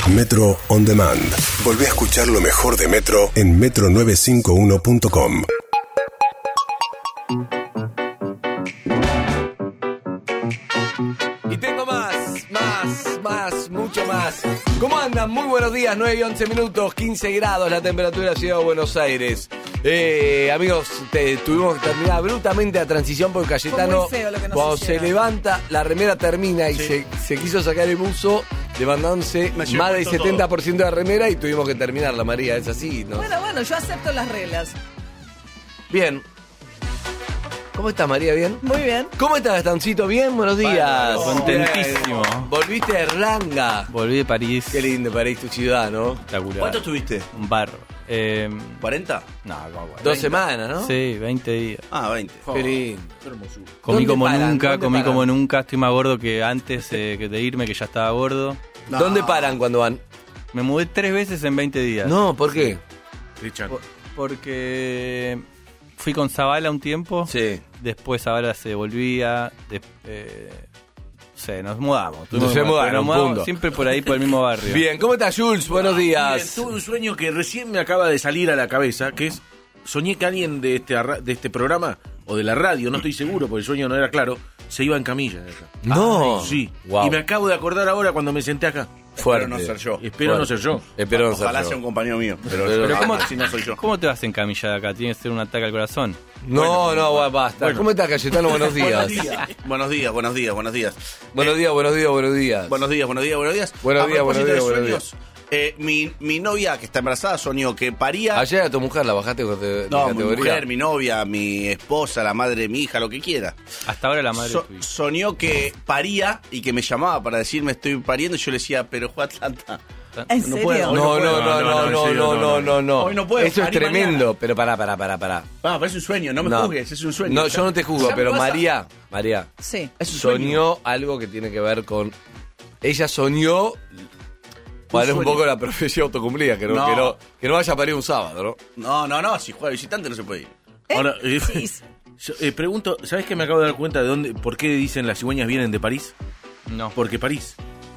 Metro On Demand. Volví a escuchar lo mejor de Metro en metro951.com. Y tengo más, mucho más. ¿Cómo andan? Muy buenos días, 9 y 11 minutos, 15 grados la temperatura de la Ciudad de Buenos Aires. Amigos, tuvimos que terminar abruptamente la transición porque Cayetano, cuando se levanta, la remera termina y se quiso sacar el buzo, levantándose más del 70% de la remera y tuvimos que terminarla, María, es así, ¿no? Bueno, yo acepto las reglas. Bien. ¿Cómo estás, María? ¿Bien? Muy bien. ¿Cómo estás, Gastoncito? ¿Bien? Buenos días. Contentísimo. Volviste de Ranga. Volví de París. Qué lindo París, tu ciudad, ¿no? Espectacular. ¿Cuánto estuviste? Un bar. ¿40? No, como 2 semanas, ¿no? Sí, 20 días. Ah, 20. Qué lindo. Comí ¿Dónde como paran? nunca, ¿Dónde comí paran? como nunca. Estoy más gordo que antes que de irme, que ya estaba gordo. No. ¿Dónde paran cuando van? Me mudé 3 veces en 20 días. No, ¿por qué? Porque fui con Zavala un tiempo. Sí. Después Zavala se volvía. Nos mudamos. Nos mudaron, punto. Siempre por ahí, por el mismo barrio. Bien, ¿cómo estás, Jules? Buenos días. Bien, tuve un sueño que recién me acaba de salir a la cabeza, que es, soñé que alguien de este programa, o de la radio, no estoy seguro, porque el sueño no era claro, se iba en camilla de acá. No. Sí, Wow. y me acabo de acordar ahora cuando me senté acá. Fuerte. Espero no ser yo. Espero no ser yo. Espero no ser Ojalá yo. sea un compañero mío. Pero ¿cómo, si no soy yo. ¿Cómo te vas en camilla de acá? Tiene que ser un ataque al corazón. No, basta. Bueno. ¿Cómo estás, Cayetano? Buenos días. Buenos días. Buenos días. Buenos días, Buenos días. buenos días. Buenos días, A buenos días, propósito buenos de días, sueños, mi novia, que está embarazada, soñó que paría. Ayer a tu mujer la bajaste de No, mi categoría. mujer, mi novia, mi esposa, la madre de mi hija, lo que quiera. Hasta ahora la madre de tu hija. Soñó que paría y que me llamaba para decirme estoy pariendo. Y yo le decía, pero fue Atlanta. ¿En No serio? puedo. No. Hoy no puedo Eso es parir tremendo, mañana. pero pará. Ah, pero es un sueño, no me juzgues, es un sueño. No, yo no te juzgo, Ya me pero vas a- María Sí. Es un sueño. soñó algo que tiene que ver con... Ella soñó... Para un sueño. poco la profecía autocumplida, que no vaya a parir un sábado, ¿no? No, si juega visitante no se puede ir. Ahora, Sí. yo, pregunto, ¿sabes que me acabo de dar cuenta de por qué dicen las cigüeñas vienen de París? No. Porque París.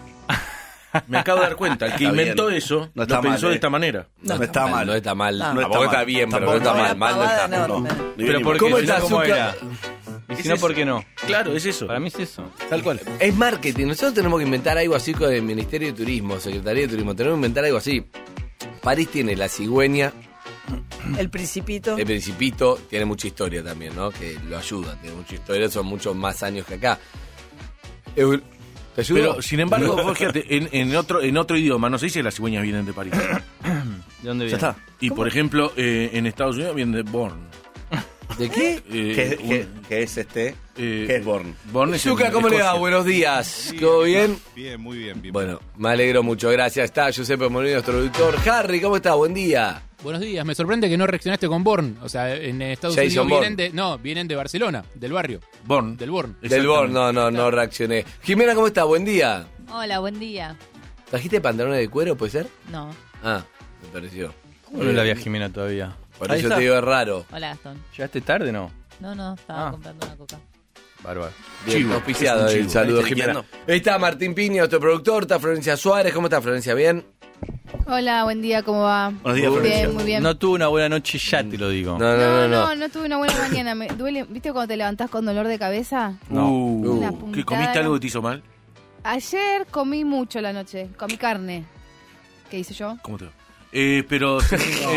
Me acabo de dar cuenta, el que Está inventó bien. eso No lo está pensó mal, de esta manera. No está mal. No está mal. No. Tampoco No está mal. bien, pero no Tampoco está está mal. Mal no está. pavada, no. Pero ¿por ¿Cómo qué? está ¿Cómo azúcar? era? Y si no, ¿por qué no? Claro, es eso. Para mí es eso. Tal cual. Es marketing. Nosotros tenemos que inventar algo así con el Ministerio de Turismo, Secretaría de Turismo. Tenemos que inventar algo así. París tiene la cigüeña, El Principito. el Principito, tiene mucha historia también, ¿no? Que lo ayuda, tiene mucha historia, son muchos más años que acá. ¿Te ayudo? Pero, sin embargo, vos fíjate, en otro idioma no se dice las cigüeñas vienen de París. ¿De dónde viene? Ya está. Y, por ejemplo, en Estados Unidos vienen de Bourne. ¿De qué? ¿Qué es este? ¿Qué es Born? Bourne es en Zucca, ¿cómo le va? Escocia. Buenos días. ¿Todo bien? Bien, muy bien. Bueno, me alegro mucho, gracias. Está Giuseppe Molino, nuestro productor. Harry, ¿cómo está? Buen día. Buenos días. Me sorprende que no reaccionaste con Born. O sea, en Estados Jason Unidos vienen de Barcelona, del barrio, Bourne. del Born. Del Born, no reaccioné. Jimena, ¿cómo está? Buen día. Hola, buen día. ¿Trajiste pantalones de cuero, puede ser? No. Ah, me pareció. ¿Cómo no la vi a Jimena todavía? Por Ahí eso está. te digo, es raro. Hola, Gastón. ¿Llegaste tarde no? No, estaba Ah. comprando una coca. Bárbaro. Bien, Chivo, auspiciado es un el chivo. saludo, ¿Estás Jimena. chequeando? Ahí está Martín Piña, nuestro productor. Está Florencia Suárez. ¿Cómo está, Florencia? ¿Bien? Hola, buen día, ¿cómo va? Buenos días, Florencia. Bien, muy bien. No tuve una buena noche, ya te lo digo. No tuve una buena mañana. Me duele, ¿viste cuando te levantás con dolor de cabeza? Una ¿Qué puntada. comiste algo que te hizo mal? Ayer comí mucho la noche, comí carne. ¿Qué hice yo? ¿Cómo te va? Pero... No.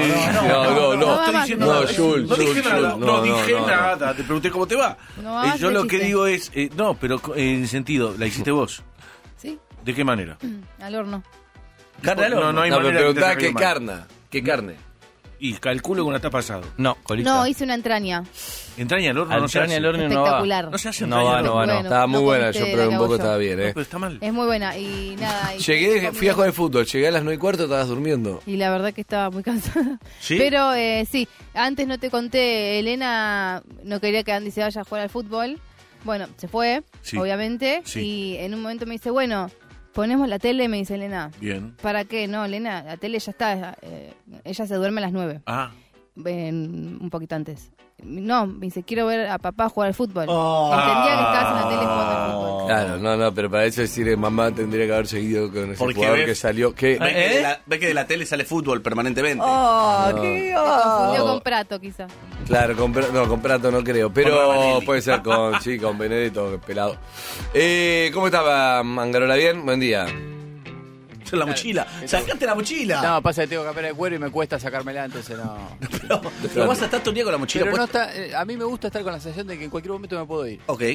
estoy mamá, diciendo no, nada. Jules, No dije Jules, nada. Jules, No dije no. nada. Te pregunté cómo te va. No hagas Yo ese lo que chiste. digo es... no, pero en sentido, la hiciste vos. ¿Sí? ¿De qué manera? Al horno. ¿Carne al horno? No hay No, me manera que te preguntaba salga qué mal. carne. ¿Qué carne? Y calculo que una está pasado. No, colita. No, hice una entraña. Entraña al horno Al no se hace. al horno no va. Espectacular. No se hace No va, entraña al no va, horno. no. Bueno, Estaba muy no buena, comiste yo la probé un que hago poco, yo. estaba bien, No, pero está mal. Es muy buena y nada. y Llegué, comí- fui a jugar al fútbol, llegué a las 9:15, estabas durmiendo. Y la verdad que estaba muy cansada. ¿Sí? Pero sí, antes no te conté, Elena no quería que Andy se vaya a jugar al fútbol. Bueno, se fue, Sí. obviamente. Sí. Y en un momento me dice, bueno, ponemos la tele, me dice Elena. Bien. ¿Para qué? No, Elena, la tele ya está. Ella se duerme a las 9. Ah, un poquito antes. No, me dice, quiero ver a papá jugar al fútbol. Oh. Entendía que estabas en la tele jugando al fútbol. Claro, no, pero para eso decir mamá tendría que haber seguido con ese Porque jugador ve- que salió. ¿Qué? Ve que de la tele sale fútbol permanentemente. Oh, No. qué Se confundió Oh. con Prato, quizá. Claro, con Prato no creo, Con pero Ravanelli. puede ser con Benedetto, pelado. ¿Cómo estaba, Mangarola? ¿Bien? Buen día. Eso es la mochila. ¡Sacate la mochila! No, pasa que tengo campera de cuero y me cuesta sacármela, entonces no. Pero vas a estar todo el día con la mochila Pero no puesta. está, a mí me gusta estar con la sensación de que en cualquier momento me puedo ir. Ok.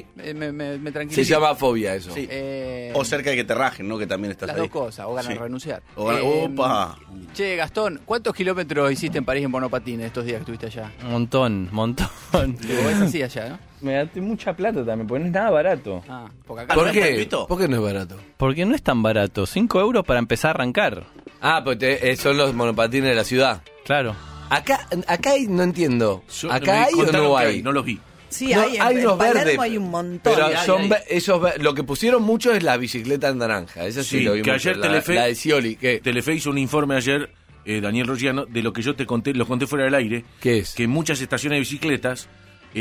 Me tranquiliza. Se llama fobia eso. Sí. Eh, O cerca de que te rajen, ¿no? Que también estás las ahí. dos cosas, o ganas Sí. de renunciar. O ganas- ¡Opa! Che, Gastón, ¿cuántos kilómetros hiciste en París en monopatines estos días que estuviste allá? Montón. Digo, es así allá, ¿no? Me gasté mucha plata también, porque no es nada barato. Ah, porque acá ¿no ¿Por es qué? gratuito? ¿Por qué no es barato? Porque no es tan barato. 5 euros para empezar a arrancar. Ah, pues son los monopatines de la ciudad. Claro. Acá hay, no entiendo. Yo- ¿Acá me hay o contaron no que hay? No los vi. Sí, No, hay en unos Palermo verdes. hay un montón. Pero hay. lo que pusieron mucho es la bicicleta en naranja. Esa sí, Sí, lo que vimos. ayer la, Telefe- la de Scioli. ¿Qué? Telefe hizo un informe ayer, Daniel Roggiano, de lo que yo te conté, lo conté fuera del aire. ¿Qué es? Que en muchas estaciones de bicicletas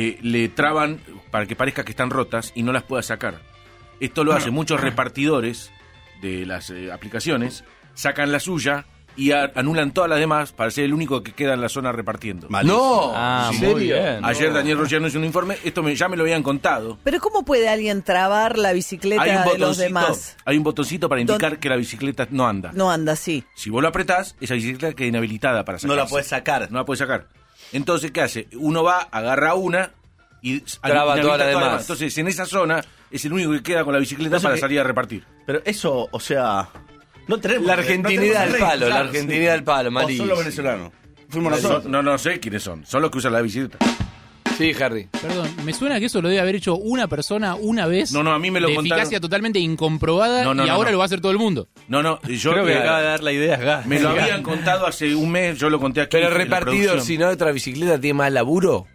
le traban para que parezca que están rotas y no las pueda sacar. Esto lo hacen muchos repartidores de las aplicaciones, sacan la suya y anulan todas las demás para ser el único que queda en la zona repartiendo. No, Ah, ¿en muy serio? bien. Ayer Daniel Roggiano hizo un informe, ya me lo habían contado. Pero ¿cómo puede alguien trabar la bicicleta de los demás? Hay un botoncito para indicar que la bicicleta no anda. No anda así. Si vos lo apretás, esa bicicleta queda inhabilitada para sacar. No la puedes sacar. No la puedes sacar. Entonces, ¿qué hace? Uno va, agarra una y Traba inhabilita todas las todas demás. Entonces, en esa zona es el único que queda con la bicicleta Entonces, para que- salir a repartir. Pero eso, o sea. No tenemos. La no argentinidad tenemos del rey, palo, la claro, argentinidad del palo, O malísimo. son los venezolanos. Fuimos nosotros. No sé quiénes son. Son los que usan la bicicleta. Sí, Harry. Perdón, me suena que eso lo debe haber hecho una persona una vez. No, a mí me lo de contaron. eficacia totalmente incomprobada No, y ahora no. lo va a hacer todo el mundo. Yo Creo que acaba de dar la idea a Gas. me lo habían contado hace un mes, yo lo conté aquí. Pero en la repartido, producción. si no hay otra bicicleta, ¿tiene más laburo?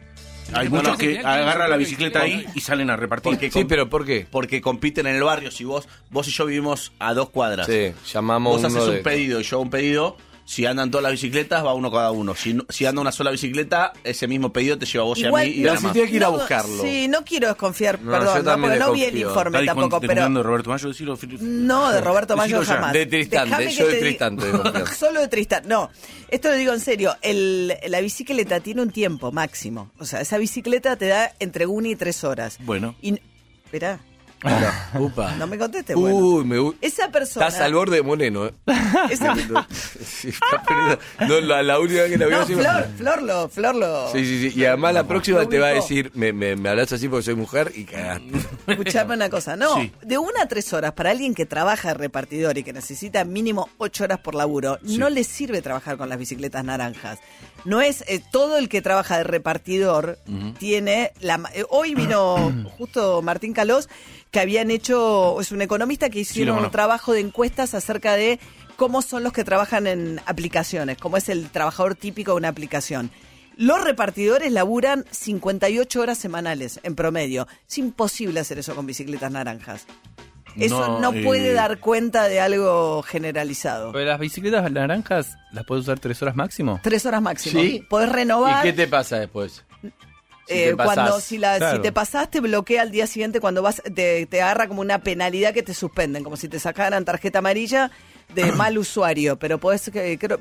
Hay No, muchos no, que sí, agarran la sí, bicicleta sí, ahí y salen a repartir. Porque Sí, pero ¿por qué? Porque compiten en el barrio. Si vos y yo vivimos a 2 cuadras. Sí, llamamos Vos haces uno un de... pedido y yo un pedido. Si andan todas las bicicletas, va uno cada uno. Si anda una sola bicicleta, ese mismo pedido te lleva a vos Igual, y a mí y pero nada si más. tiene que ir a buscarlo. Sí, no quiero desconfiar, No, perdón, yo no, también porque no vi el desconfío. informe ¿Estás tampoco, pero desconfiando de Roberto Mayo? Decilo, no, de Roberto Mayo decilo ya. jamás. De Tristán, Déjame yo que de te Tristán te diga- desconfío. Solo de Tristán, no. Esto lo digo en serio, la bicicleta tiene un tiempo máximo. O sea, esa bicicleta te da entre 1 y 3 horas. Bueno. Y, esperá, Upa. no me conteste, bueno. Uy, me gusta. Esa persona... Estás al borde de Moreno, ¿eh? esa- Sí, está perdido. No, la única vez que la veo no, así... Flor lo... Sí, sí, sí. Y además la próxima Lo te va a ubicó. decir, me hablas así porque soy mujer y cagaste. Escuchame una cosa, no, Sí. de 1 a 3 horas para alguien que trabaja de repartidor y que necesita mínimo 8 horas por laburo, no le sirve trabajar con las bicicletas naranjas. No es todo el que trabaja de repartidor tiene hoy vino justo Martín Calós, que habían hecho, es un economista que hicieron un conozco. trabajo de encuestas acerca de cómo son los que trabajan en aplicaciones, cómo es el trabajador típico de una aplicación. Los repartidores laburan 58 horas semanales en promedio. Es imposible hacer eso con bicicletas naranjas. Eso no puede dar cuenta de algo generalizado. Pero las bicicletas naranjas las puedes usar 3 horas máximo. 3 horas máximo. Sí. Podés renovar. ¿Y qué te pasa después? Si te Cuando pasás. si Claro. te pasás te bloquea al día siguiente cuando vas te agarra como una penalidad que te suspenden, como si te sacaran tarjeta amarilla de mal usuario, pero podés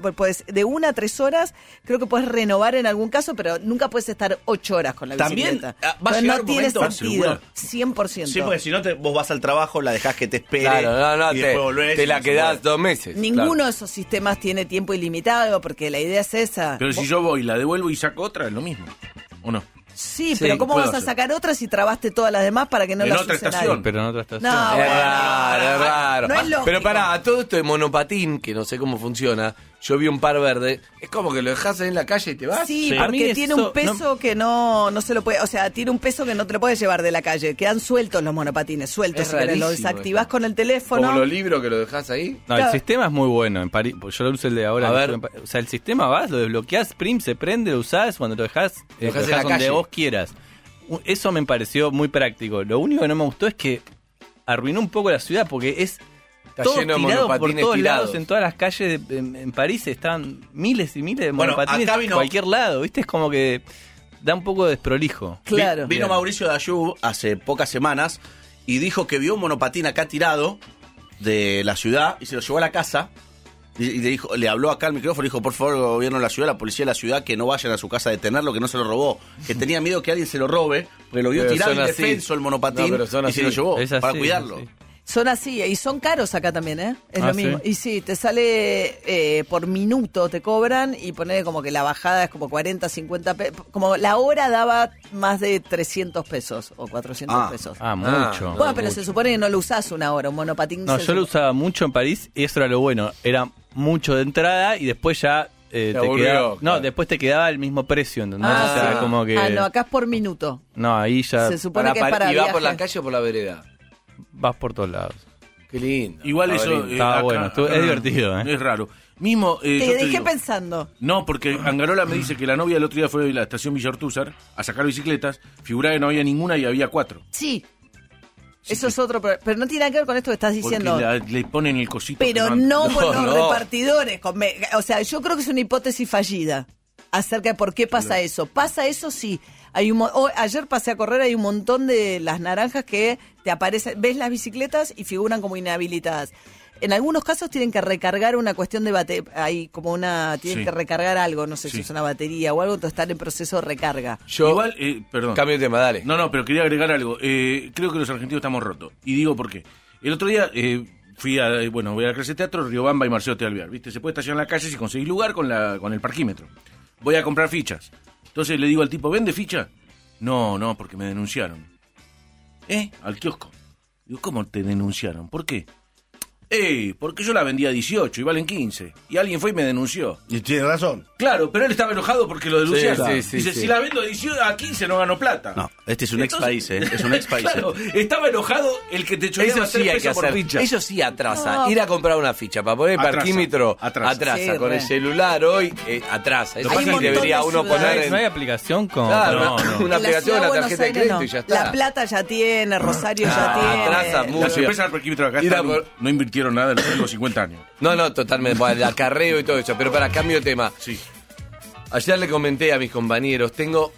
de 1 a 3 horas, creo que podés renovar en algún caso, pero nunca puedes estar 8 horas con la También, bicicleta. va a Entonces, llegar no un tiene momento, sentido, 100%. Sí, porque si no, vos vas al trabajo, la dejás que te espere. Claro, no, y después volvés te y la no se quedás puede. 2 meses. Ninguno claro. de esos sistemas tiene tiempo ilimitado, porque la idea es esa. Pero si yo voy, la devuelvo y saco otra, es lo mismo. ¿O no? Sí, Sí, pero ¿cómo puedo vas a hacer. sacar otras si trabaste todas las demás para que no En las otra use estación, nadie? Pero en otra estación. No, Es bueno, raro, es raro. no es lógico. Pero pará, a todo esto de monopatín, que no sé cómo funciona, yo vi un par verde, es como que lo dejas ahí en la calle y te vas. Sí, Sí. A mí porque eso tiene un peso que no se lo puede, o sea, tiene un peso que no te lo puedes llevar de la calle. Quedan sueltos los monopatines, sueltos. Es Si querés, lo rarísimo desactivás eso. con el teléfono. Como los libros que lo dejas ahí. No, Claro. el sistema es muy bueno. En París, pues yo lo uso el de ahora. A que ver. estuve en París. O sea, el sistema vas, lo desbloqueás, prim, se prende, lo usás, cuando lo dejás Lo dejás en la donde calle. vos quieras. Eso me pareció muy práctico. Lo único que no me gustó es que arruinó un poco la ciudad porque es Está todos lleno de tirados por monopatines todos tirados. lados, en todas las calles en París están miles y miles de Bueno, monopatines acá en vino- cualquier lado, ¿viste? Es como que da un poco de desprolijo. Claro. Vino Mauricio Dayú hace pocas semanas y dijo que vio un monopatín acá tirado de la ciudad y se lo llevó a la casa. Y le habló acá al micrófono y dijo, por favor, gobierno de la ciudad, la policía de la ciudad, que no vayan a su casa a detenerlo, que no se lo robó. Que tenía miedo que alguien se lo robe, porque lo vio Pero tirado son así. indefenso el monopatín No, pero son y se así. lo llevó Es así, para es cuidarlo. así. Son así, y son caros acá también, ¿eh? Es Ah, lo mismo. ¿sí? Y sí, te sale por minuto, te cobran, y poner como que la bajada es como 40, 50 pesos. Como la hora daba más de 300 pesos o 400 pesos. Ah, mucho. Bueno, pero se supone que no lo usás una hora, un monopatín. No, yo lo usaba mucho en París y eso era lo bueno. Era mucho de entrada y después ya te aburrió, quedaba. claro. No, después te quedaba el mismo precio, ¿entendés? Ah, o sea, sí. como que. Ah, no, acá es por minuto. No, ahí ya Se supone que es para ¿Y va por viaje. la calle o por la vereda? vas por todos lados. Qué lindo. Igual Está eso... lindo. Estaba bueno, es divertido, ¿eh? Es raro. Mismo... Te yo te dejé digo- pensando. No, porque Angarola me dice que la novia el otro día fue a la estación Villa Ortúzar a sacar bicicletas, figuraba que no había ninguna y había 4. Sí. Eso es otro, pero no tiene nada que ver con esto que estás Porque diciendo. le ponen el cosito. Pero que no por los no. repartidores. O sea, yo creo que es una hipótesis fallida acerca de por qué pasa eso. Pasa eso, sí. Hay ayer pasé a correr, hay un montón de las naranjas que te aparecen, ves las bicicletas y figuran como inhabilitadas. En algunos casos tienen que recargar una cuestión de batería, hay como tienen Sí. que recargar algo, no sé si Sí. es una batería o algo, entonces están en proceso de recarga. Yo, Igual, perdón. cambio de tema, dale. No, pero quería agregar algo. Creo que los argentinos estamos rotos. Y digo por qué. El otro día voy a la clase de teatro, Riobamba y Marcelo T. Alvear, ¿viste? Se puede estacionar en la calle si conseguís lugar con el parquímetro. Voy a comprar fichas. Entonces le digo al tipo, ¿vende ficha? No, porque me denunciaron. Al kiosco. Digo, ¿cómo te denunciaron? ¿Por qué? Porque yo la vendía a 18 y valen 15. Y alguien fue y me denunció. Y tiene razón. Claro, pero él estaba enojado porque lo denunciaron. Sí, Dice, sí. si la vendo a 18 a 15 no gano plata. No, este es un ex país, ¿eh? Es un ex país. Claro, estaba enojado el que te choreaba Eso sí hay 3 que pesos por hacer. ficha. Eso sí atrasa. No. Ir a comprar una ficha para poner el Atrasa, parquímetro atrasa. atrasa. Sí, Con re. el celular hoy atrasa. Eso Hay sí un montón debería de uno ciudades. poner en... ¿No hay aplicación con.? Claro, No, una En la aplicación, ciudad una de tarjeta Buenos de Aires crédito no. y ya está. La Plata ya tiene, Rosario ya tiene. atrasa mucho. Las empresas del parquímetro acá Ir a están- por- no invirtieron nada en los últimos 50 años. No, totalmente. Bueno, el acarreo y todo eso. Pero para cambio de tema. Sí. Ayer le comenté a mis compañeros,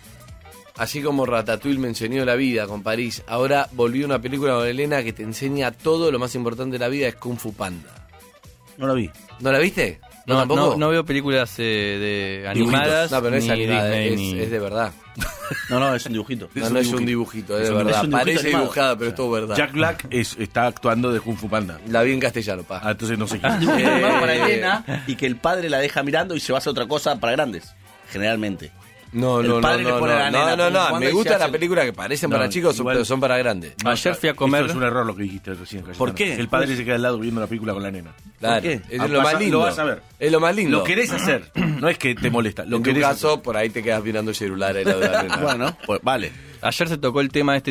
así como Ratatouille me enseñó la vida con París, ahora volví una película con Elena que te enseña todo lo más importante de la vida, es Kung Fu Panda. No lo vi. ¿No la viste? No, tampoco? no veo películas de animadas. No, pero no es ni animada, Disney, es de verdad. No, es un dibujito. No es un dibujito, es de Es un verdad. dibujito Parece animado. dibujada, pero es todo verdad. Jack Black está actuando de Kung Fu Panda. La vi en castellano, pa. Ah, entonces no sé quién. Dibujito animado para Elena y que el padre la deja mirando y se va a hacer otra cosa para grandes. Generalmente. No, El padre le pone a la nena Kung Fu Panda me y gusta se la hace- película que parecen No, para chicos, igual- pero son para grandes. Ayer fui a comer. Esto es un error lo que dijiste recién. Cayetano. ¿Por qué? El padre se queda al lado viendo la película con la nena. Claro, qué? es lo más lindo. Lo vas a ver. Es lo más lindo. Lo querés hacer. No es que te molesta. Lo en tu querés caso, hacer. por ahí te quedas mirando el celular ahí lado de la nena. Bueno, pues vale. Ayer se tocó el tema,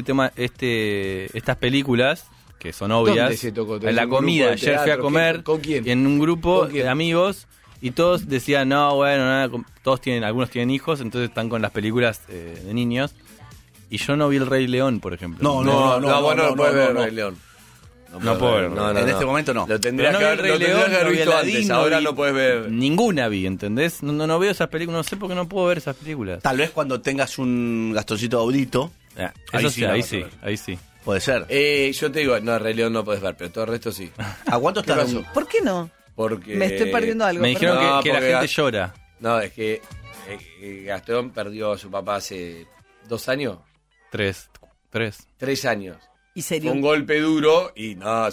estas películas que son obvias. ¿Dónde se tocó? En la ¿En un comida. grupo de Ayer fui a teatro? comer. ¿Con quién? En un grupo ¿Con quién? de amigos y todos decían, no, bueno, nada, algunos tienen hijos, entonces están con las películas de niños. Y yo no vi El Rey León, por ejemplo. No, bueno, no puedes ver no. Rey León. No puedo ver. No, En este momento no. Lo tendrías Pero no que vi haber, El Rey lo tendrías León, que haber no vi visto Aladdin, antes. no Ahora vi- no puedes ver. Ninguna vi, ¿entendés? No veo esas películas, no sé por qué no puedo ver esas películas. Tal vez cuando tengas un Gastoncito Audito, Eso ahí sí, sí la ahí vas a sí, ver. ahí sí. puede ser. Yo te digo, no, Rey León no puedes ver, pero todo el resto sí. ¿A cuánto ¿Qué está? pasó? ¿Por qué no? Porque... Me estoy perdiendo algo. Me dijeron No, que la porque gente Gas- llora. No, es que Gastón perdió a su papá hace 2 años, 3. 3 años. Y Fue serio. un golpe duro y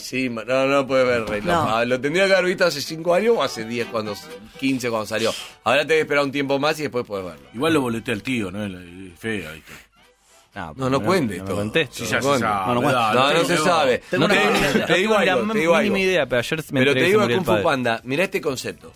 no puede ver Rey León. No. Lo tendría que haber visto hace 5 años o hace 10, 15 cuando salió. Ahora te voy a esperar un tiempo más y después puedes verlo. Igual lo boletea el tío, ¿no? Es fea. ¿viste? No cuente No me todo. contestes. Sí, ya No, se sabe. no, dale, no se sabe. Tengo No te, una- te digo No tengo algo, la te digo mínima algo. idea, pero ayer me Pero enteré te que digo se de murió Kung el Fu padre. Panda, mirá este concepto.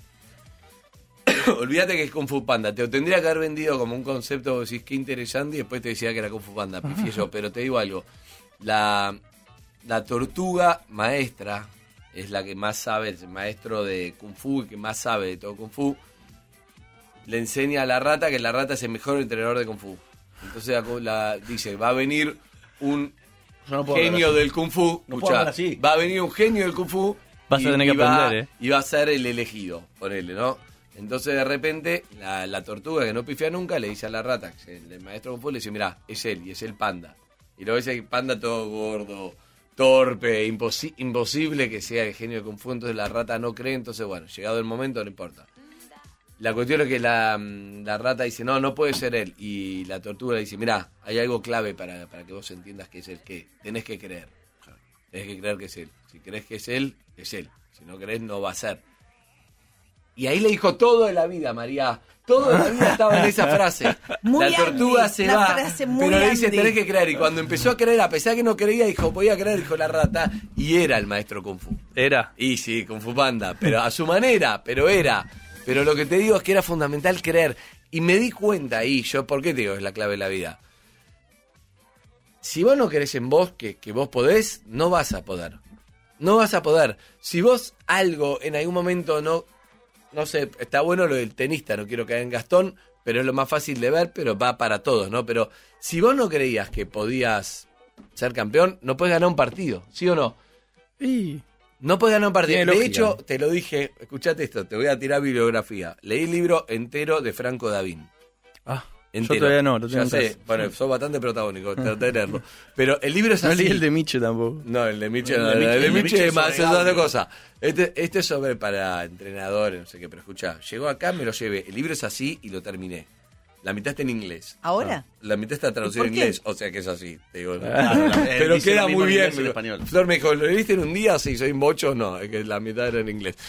Olvídate que es Kung Fu Panda. Te lo tendría que haber vendido como un concepto, vos decís, qué interesante, y después te decía que era Kung Fu Panda. Pifié yo, pero te digo algo. La tortuga maestra es la que más sabe, el maestro de Kung Fu, el que más sabe de todo Kung Fu, le enseña a la rata que la rata es el mejor entrenador de Kung Fu. Entonces dice, va a venir un Yo no puedo hablar genio así. del Kung Fu. No puedo Escuchá, hablar así. va a venir un genio del Kung Fu Vas a tener que aprender, Y va a ser el elegido, ponele, ¿no? Entonces de repente la tortuga que no pifia nunca le dice a la rata, que el maestro Kung Fu le dice, mirá, es él y es el panda. Y luego ese panda todo gordo, torpe, imposible que sea el genio de Kung Fu, entonces la rata no cree, entonces bueno, llegado el momento no importa. La cuestión es que la rata dice, no puede ser él. Y la tortuga le dice, mirá, hay algo clave para que vos entiendas que es él, que tenés que creer. Tenés que creer que es él. Si crees que es él, es él. Si no crees, no va a ser. Y ahí le dijo todo de la vida, María. Todo de la vida estaba en esa frase. Muy la tortuga Andy, se la va, frase muy pero le dice, Andy. tenés que creer. Y cuando empezó a creer, a pesar que no creía, dijo, voy a creer, dijo la rata. Y era el maestro Kung Fu. Era. Y sí, Kung Fu Panda. Pero a su manera, pero era. Pero lo que te digo es que era fundamental creer. Y me di cuenta ahí, ¿por qué te digo que es la clave de la vida? Si vos no crees en vos, que vos podés, no vas a poder. No vas a poder. Si vos algo en algún momento no sé, está bueno lo del tenista, no quiero caer en Gastón, pero es lo más fácil de ver, pero va para todos, ¿no? Pero si vos no creías que podías ser campeón, no puedes ganar un partido, ¿sí o no? Sí. No puedes ganar un partido. Tiene De lógica. hecho, te lo dije, escuchate esto, te voy a tirar bibliografía. Leí el libro entero de Franco Davín. Ah, Entero. yo todavía no, lo tengo Ya en sé, casa. bueno, sos bastante protagónico, traté de leerlo. Pero el libro es No así. leí el de Miche tampoco. No, el de Miche, El no, de Miche- el de el de Miche Miche es más, es es sobre otra audio. cosa. Este es sobre para entrenadores, no sé qué, pero escuchá, llegó acá, me lo llevé. El libro es así y lo terminé. La mitad está en inglés. ¿Ahora? La mitad está traducido ¿Y en por qué? inglés, o sea que es así. Te digo, Pero pero queda muy bien. En español. Flor me dijo, ¿lo leíste en un día? Sí, soy mocho, no, es que la mitad era en inglés.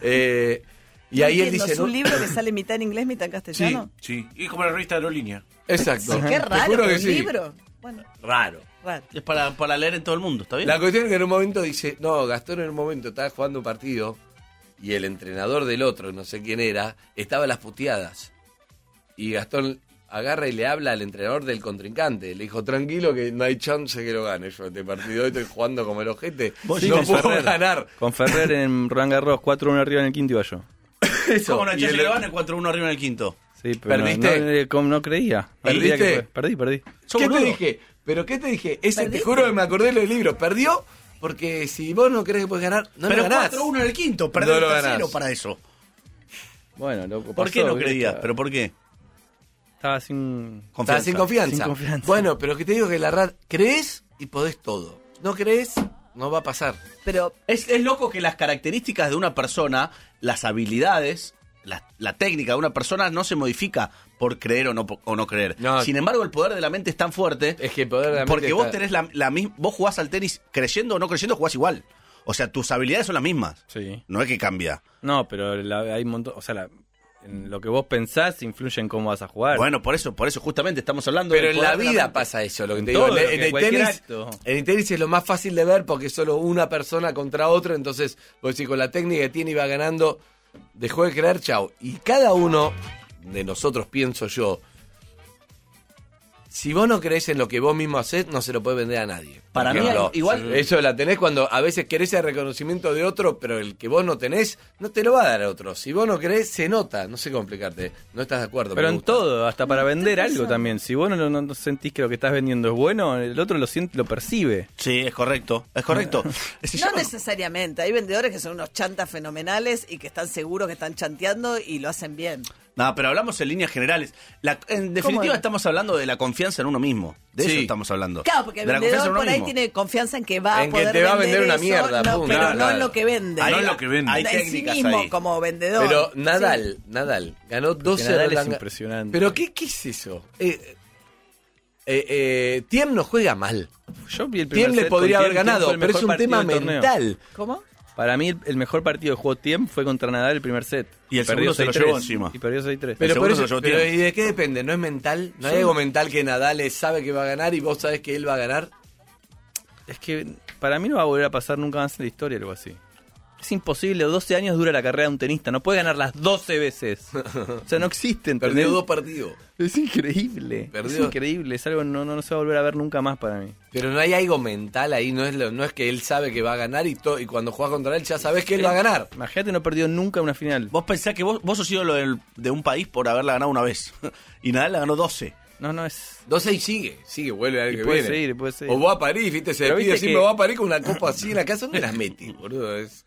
Y ahí él Entiendo, dice, ¿es un libro que sale mitad en inglés, mitad en castellano? Sí, y como la revista Aerolínea. Exacto. Qué Te raro, juro que un sí. libro. Bueno, Raro. raro. Es para leer en todo el mundo, ¿está bien? La cuestión es que en un momento dice, no, Gastón en un momento estaba jugando un partido y el entrenador del otro, no sé quién era, estaba a las puteadas. Y Gastón agarra y le habla al entrenador del contrincante. Le dijo, tranquilo que no hay chance que lo gane yo este partido. Hoy estoy jugando como el ojete. Vos No con puedo Ferrer. ganar. Con Ferrer en Roland Garros, 4-1 arriba en el quinto iba yo. Eso. ¿Cómo no? Y Ya el- se le van el 4-1 arriba en el quinto. Sí, pero ¿Perdiste? no creía. No ¿Perdiste? creía que fue. Perdí. Sos ¿Qué te boludo. dije? ¿Pero qué te dije? Ese, te ¿Perdiste? juro que me acordé del libro. Perdió porque si vos no crees que puedes ganar, no Pero lo ganás. 4-1 en el quinto, perdés No el lo tercero ganás. para eso. Bueno, loco, ¿Por qué pasó, no creías? ¿viste? ¿Pero por qué? Estaba sin... Estás sin confianza. Sin confianza. Bueno, pero que te digo que la RAD, crees y podés todo. No crees, no va a pasar. Pero Es loco que las características de una persona, las habilidades, la técnica de una persona no se modifica por creer o no creer. No. Sin embargo, el poder de la mente es tan fuerte Es que el poder de la mente porque vos está- tenés la misma... Vos jugás al tenis creyendo o no creyendo, jugás igual. O sea, tus habilidades son las mismas. Sí. No es que cambia. No, pero hay un montón... O sea, en lo que vos pensás influye en cómo vas a jugar. Bueno, por eso justamente estamos hablando Pero del en la poder de vida mente. pasa eso, lo que En te digo. todo, En que el cualquier tenis, acto. en el tenis es lo más fácil de ver porque es solo una persona contra otra, entonces vos decís, con la técnica que tiene y va ganando, dejó de creer, chao. Y cada uno de nosotros, pienso yo, si vos no crees en lo que vos mismo hacés, no se lo puedes vender a nadie. Para Por mí, ejemplo, igual- eso la tenés cuando a veces querés el reconocimiento de otro, pero el que vos no tenés, no te lo va a dar a otro. Si vos no creés, se nota, no sé cómo explicarte. No estás de acuerdo. Pero me en gusta. todo, hasta para vender tenés algo razón. también. Si vos no sentís que lo que estás vendiendo es bueno, el otro lo siente, lo percibe. Sí, es correcto. Es correcto. Es decir, no yo- necesariamente. Hay vendedores que son unos chantas fenomenales y que están seguros que están chanteando y lo hacen bien. No, pero hablamos en líneas generales. En definitiva, es? estamos hablando de la confianza en uno mismo. De Sí. eso estamos hablando. Claro, porque el de la confianza vendedor en por uno ahí mismo. tiene confianza en que va En a que poder te va a vender vender una eso, mierda, no, punto. pero Claro, no en claro. lo que vende. No en lo que vende. Hay En sí técnicas mismo, ahí. como vendedor. Pero Sí. Nadal ganó 12 Nadal es Roland- impresionante. Pero ¿qué es eso? Tiem no juega mal. Yo vi el primer Tiem le set podría con haber Thiem, ganado, fue el pero es mejor un partido tema del torneo. mental. ¿Cómo? Para mí, el mejor partido que jugó Tiem fue contra Nadal el primer set. Y el perdió segundo se lo 6-3. llevó encima. Y perdió 6-3. Pero, segundo por eso, se lo pero llevó Thiem. ¿y de qué depende? ¿No es mental? ¿No hay algo mental que Nadal sabe que va a ganar y vos sabés que él va a ganar? Es que para mí no va a volver a pasar nunca más en la historia algo así. Es imposible, 12 años dura la carrera de un tenista, no puede ganar las 12 veces. O sea, no existe, ¿entendés? Perdió 2 partidos. Es increíble, es Perdió. increíble, es algo no se va a volver a ver nunca más para mí. Pero no hay algo mental ahí, no es que él sabe que va a ganar y cuando juega contra él ya sabés que él va a ganar. Imagínate, no perdió nunca una final. Vos pensás que vos sos ídolo de un país por haberla ganado una vez. Y Nadal la ganó 12. No es... 12 y sigue, vuelve al año Y que puede viene. seguir, puede seguir. O va a París, viste, se Pero despide viste así, que- me va a París con una copa así en la casa, ¿dónde las metí, boludo?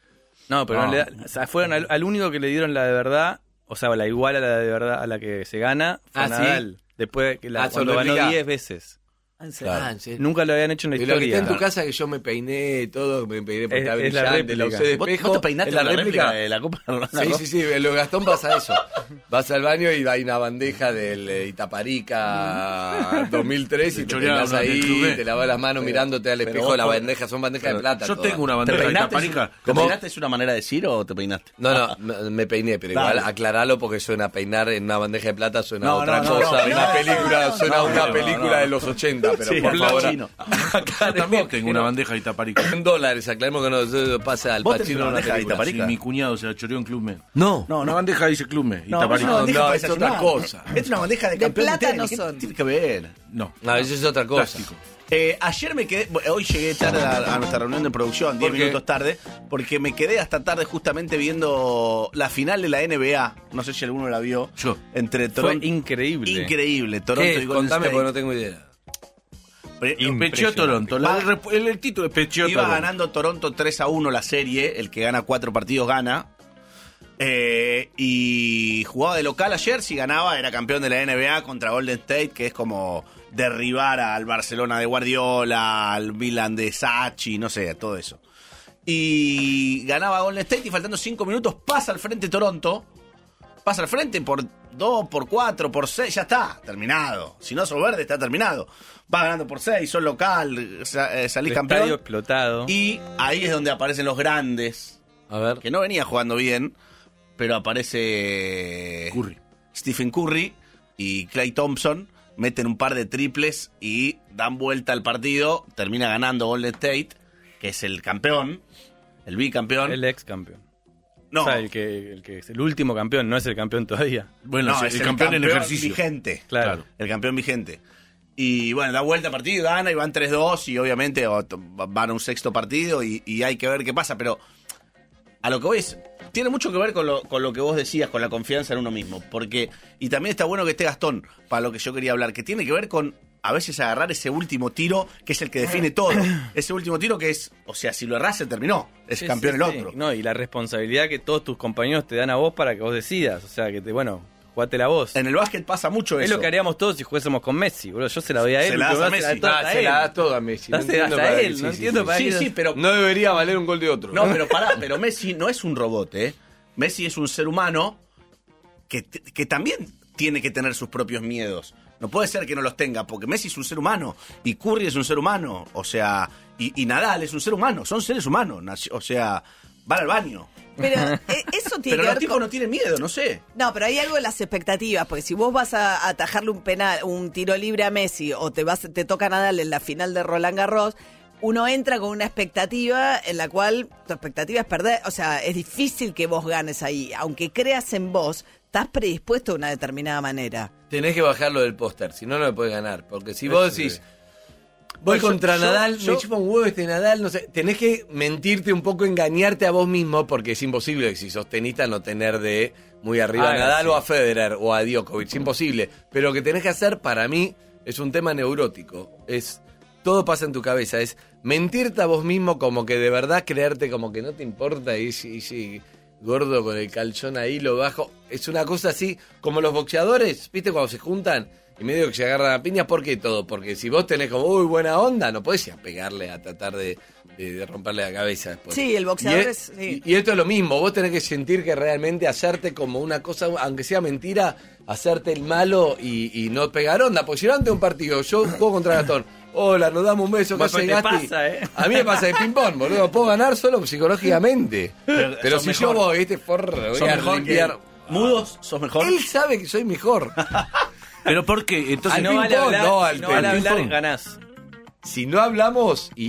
No, pero o sea, fueron al único que le dieron la de verdad, o sea, la igual a la de verdad a la que se gana, fue Nadal. ¿Sí? Después que cuando ganó 10 veces. Claro. Nunca lo habían hecho en la historia. Y lo que está en tu casa, que yo me peiné todo, me peiné porque estaba brillante, la usé de espejo. ¿Vos te peinaste en la réplica de la Copa? Sí, en lo de Gastón pasa eso. Vas al baño y hay una bandeja del Itaparica 2003 y te peinás ahí, te lavas las manos mirándote al espejo de la bandeja, son bandejas de plata. Yo tengo una bandeja de Itaparica. ¿Te peinaste es una manera de decir o te peinaste? No, me peiné, pero igual aclaralo porque suena peinar en una bandeja de plata, suena a otra cosa. Una película, suena a una película de los 80, pero por favor. Yo también tengo una bandeja de Itaparica. En dólares, aclaremos que no pasa al Pacino una bandeja de Itaparica. Sí, mi cuñado se la choreó en Club Med. No, una bandeja dice Club Med, Itaparica. No, es otra cosa. Es una bandeja de campeón plata, de tenis. no ¿Qué son. tiene que ver? No, eso es otra cosa. plástico. Ayer me quedé, hoy llegué tarde a nuestra reunión de producción, 10 minutos tarde, porque me quedé hasta tarde justamente viendo la final de la NBA. No sé si alguno la vio. Yo. Entre Toronto. Fue increíble. Increíble. Toronto y Golden Contame State. porque no tengo idea. Pecheó Toronto. El título es Pecheó Iba Toronto. ganando Toronto 3-1 la serie. El que gana 4 partidos gana. Y jugaba de local ayer. Si ganaba, era campeón de la NBA contra Golden State, que es como derribar al Barcelona de Guardiola, al Milan de Sacchi, no sé, todo eso. Y ganaba Golden State y faltando 5 minutos pasa al frente Toronto. Pasa al frente por 2, por 4, por 6, ya está, terminado. Si no sos verde, está terminado. Va ganando por 6, sos local, salís campeón. Estadio explotado. Y ahí es donde aparecen los grandes. A ver. Que no venía jugando bien, pero aparece Curry. Stephen Curry y Klay Thompson. Meten un par de triples y dan vuelta al partido. Termina ganando Golden State, que es el campeón, el bicampeón. El ex campeón. No, O sea, el que es el último campeón, no es el campeón todavía. Bueno, no, es el campeón en ejercicio. vigente. Claro. El campeón vigente. Y bueno, da vuelta al partido, gana y van 3-2 y obviamente van a un sexto partido y hay que ver qué pasa. Pero a lo que voy es, tiene mucho que ver con lo que vos decías, con la confianza en uno mismo. Porque, y también está bueno que esté Gastón, para lo que yo quería hablar, que tiene que ver con a veces agarrar ese último tiro que es el que define todo. Ese último tiro que es, o sea, si lo errás se terminó, es Sí, campeón sí, el sí. otro. No, y la responsabilidad que todos tus compañeros te dan a vos para que vos decidas. O sea, que jugátela vos. En el básquet pasa mucho Es eso. lo que haríamos todos si jugásemos con Messi, boludo. Yo se la doy a él. Se la das a Messi. Se la da todo a Messi. No entiendo para él, no entiendo para Sí, qué. sí, pero No debería valer un gol de otro. no, pero pará, pero Messi no es un robot, ¿eh? Messi es un ser humano que también tiene que tener sus propios miedos. No puede ser que no los tenga, porque Messi es un ser humano y Curry es un ser humano, o sea, y Nadal es un ser humano, son seres humanos, o sea, van al baño. Pero eso tiene Pero que los ver tipos con... no tienen miedo, no sé. No, pero hay algo en las expectativas, porque si vos vas a atajarle un penal, un tiro libre a Messi o te toca Nadal en la final de Roland Garros, uno entra con una expectativa en la cual tu expectativa es perder, o sea, es difícil que vos ganes ahí, aunque creas en vos, estás predispuesto de una determinada manera. Tenés que bajarlo del póster, si no, no le podés ganar. Porque si vos decís, voy contra Nadal, me chupa un huevo este Nadal, no sé. Tenés que mentirte un poco, engañarte a vos mismo, porque es imposible que si sos tenista no tener de muy arriba a Nadal o a Federer o a Djokovic, es imposible. Pero lo que tenés que hacer, para mí, es un tema neurótico. Todo pasa en tu cabeza, es mentirte a vos mismo como que de verdad creerte como que no te importa y gordo con el calzón ahí, lo bajo. Es una cosa así, como los boxeadores, ¿viste? Cuando se juntan y medio que se agarran a piñas, ¿por qué todo? Porque si vos tenés como, uy, buena onda, no podés ir a pegarle, a tratar de romperle la cabeza después. Sí, el boxeador sí. Y esto es lo mismo, vos tenés que sentir que realmente hacerte como una cosa, aunque sea mentira, hacerte el malo y no pegar onda. Porque si no, antes de un partido, yo juego contra Gastón. Hola, nos damos un beso, ¿qué hace Gasti? A mí me pasa de ping-pong, boludo. Puedo ganar solo psicológicamente. Pero si yo voy, voy a limpiar. ¿Mudos? ¿Sos mejor? Él sabe que soy mejor. ¿Pero por qué? Entonces, no vale hablar, no vale hablar, ping-pong. ganás. Si no hablamos y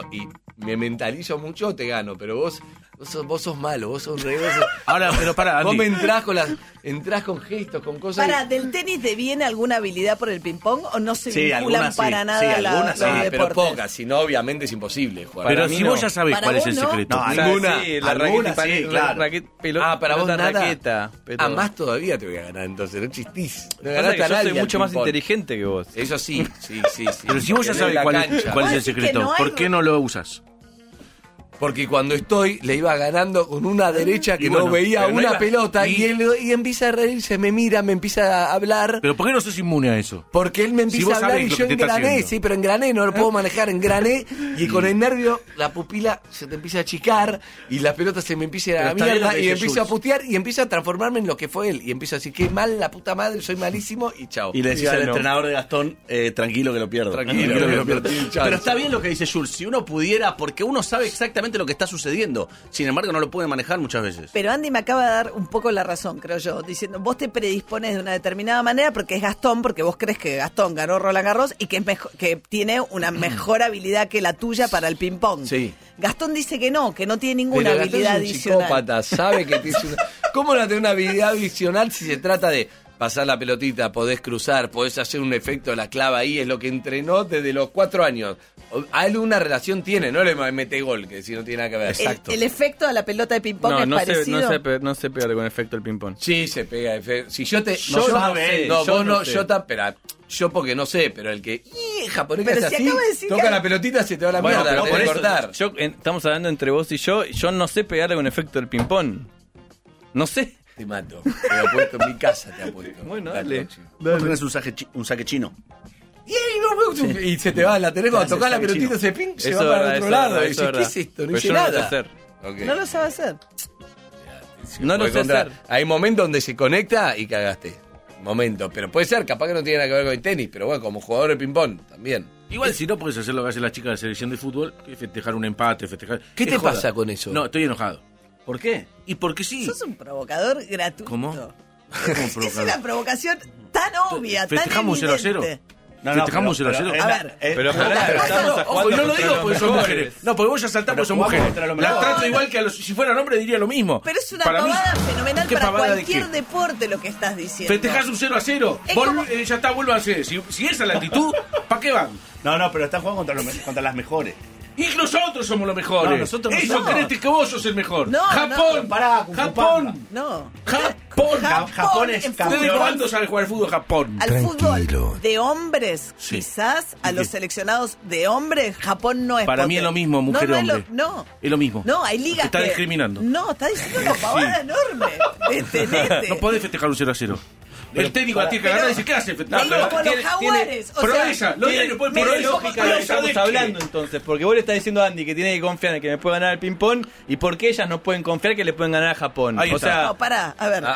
me mentalizo mucho, te gano. Pero vos sos malo, vos sos re... Ahora, pero pará, Andy. Vos me entrás con gestos, con cosas... ¿Del tenis deviene alguna habilidad por el ping-pong o no se vinculan algunas para sí. nada Sí, los algunas sí, deportes? pero pocas, si no, obviamente es imposible jugar. Pero Para mí si no. vos ya sabés Para cuál es vos el no. secreto. No, Ninguna. Sí, la algunas raqueta, sí, claro. pelota, Para vos nada. raqueta. Pero... Más todavía te voy a ganar, entonces, no chistís. No Pasa ganaste que a yo nadie soy al mucho más ping-pong. inteligente que vos. Eso sí. Pero si vos ya Tenés sabés la cuál cancha. es el Vos decís que secreto, no hay- ¿por qué no lo usas? Porque cuando estoy, le iba ganando con una derecha que Y bueno, no veía pero no una iba- pelota y- y empieza a reírse, me mira, me empieza a hablar. Pero ¿por qué no sos inmune a eso? Porque él me Si empieza vos a hablar sabés y lo yo que te está engrané, haciendo. sí, pero engrané, no lo puedo manejar, engrané y con el nervio la pupila se te empieza a achicar y la pelota se me empieza a ir a Pero la está bien lo mierda que y dice empiezo a Jules. putear y empiezo a transformarme en lo que fue él y empiezo a decir, qué mal la puta madre, soy malísimo y chao. Y le decía ya al no. entrenador de Gastón, tranquilo que lo pierdo. Tranquilo que lo pierdo. Pero está bien lo que dice Jules, si uno pudiera, porque uno sabe exactamente lo que está sucediendo, sin embargo no lo puede manejar muchas veces. Pero Andy me acaba de dar un poco la razón, creo yo, diciendo, vos te predispones de una determinada manera porque es Gastón, porque vos crees que Gastón ganó Roland Garros y que es que tiene una mejor habilidad que la tuya para el ping-pong. Sí. Gastón dice que no tiene ninguna Pero Gastón habilidad es un adicional. psicópata, sabe que tiene una... ¿Cómo no tener una habilidad adicional si se trata de pasar la pelotita, podés cruzar, podés hacer un efecto de la clava ahí? Es lo que entrenó desde los 4 años. Alguna relación tiene, no le mete gol, que si no tiene nada que ver. El efecto de la pelota de ping-pong es parecido. No se pega con efecto el ping-pong. Sí, se pega. Si yo te... Yo no sé, No, yo vos no no, sé. yo pero yo porque no sé, pero el que... japonés Pero que hace si así, acaba de decir toca que- la pelotita, se te va la Bueno, mierda, pero la por tenés que eso, cortar. estamos hablando entre vos y yo no sé pegarle con efecto el ping-pong. No sé. Te mato. Te apuesto en mi casa, te apuesto. Bueno, La dale. próxima. Vos tenés un saque chino. Y se te va, la tenés cuando Hace tocás la saque pelotita, chino. se ping, se Eso va es para verdad, el otro eso es lado. verdad, Y eso dices, es ¿qué verdad. es esto? No Pero hice yo no lo sé nada. hacer. Ok. No lo sabe hacer. No lo Porque sé hacer. hay momentos donde se conecta y cagaste. Momentos. Pero puede ser, capaz que no tiene nada que ver con el tenis, pero bueno, como jugador de ping-pong también. Igual si no puedes hacer lo que hace la chica de la selección de fútbol, que es festejar un empate, festejar... ¿Qué Es te joda. pasa con eso? No, estoy enojado. ¿Por qué? ¿Y porque sí? Sos un provocador gratuito. ¿Cómo? ¿Cómo Es provocador? una provocación tan obvia, tan Festejamos 0-0. evidente. Festejamos 0-0. A ver, Pero Ojo, estamos a Ojo, jugando y no lo contra digo los porque son mejores. mujeres. No, porque vos ya saltás porque son jugamos mujeres. contra los Las mejores. trato igual que a los... Si fueran hombres diría lo mismo. pero es una Para mí, pavada fenomenal ¿qué para pavada de cualquier qué? deporte lo que estás diciendo. Festejás un 0-0. Es Vos, como- ya está, vuélvanse. Si esa es la actitud, ¿para qué van? No, pero están jugando contra las mejores. Y nosotros somos los mejores. No, nosotros no Eso somos. crees que vos sos el mejor. No, Japón. no. Pará, Kung Fu Japón. Panda. No. Japón. Japón es en campeón. ¿Desde fútbol, cuándo sabe jugar al fútbol Japón? al fútbol de hombres, Sí. quizás a los seleccionados de hombres, Japón no es Para mí es potente. lo mismo, mujer no, o no hombre. No. Es lo mismo. No, hay ligas Te está que... discriminando. No, está diciendo una pavada enorme. Detenete. No podés festejar un 0-0. El técnico la tiene que agarrar y dice, ¿qué hace? Le digo, con los jaguares. O Pero sea, ella, lo Tiene, digo, puede tiene poner lógica lo que estamos hablando entonces, porque vos le estás diciendo a Andy que tiene que confiar en que me puede ganar el ping-pong y porque ellas no pueden confiar que le pueden ganar a Japón. Ahí o está. sea, No, pará, a ver.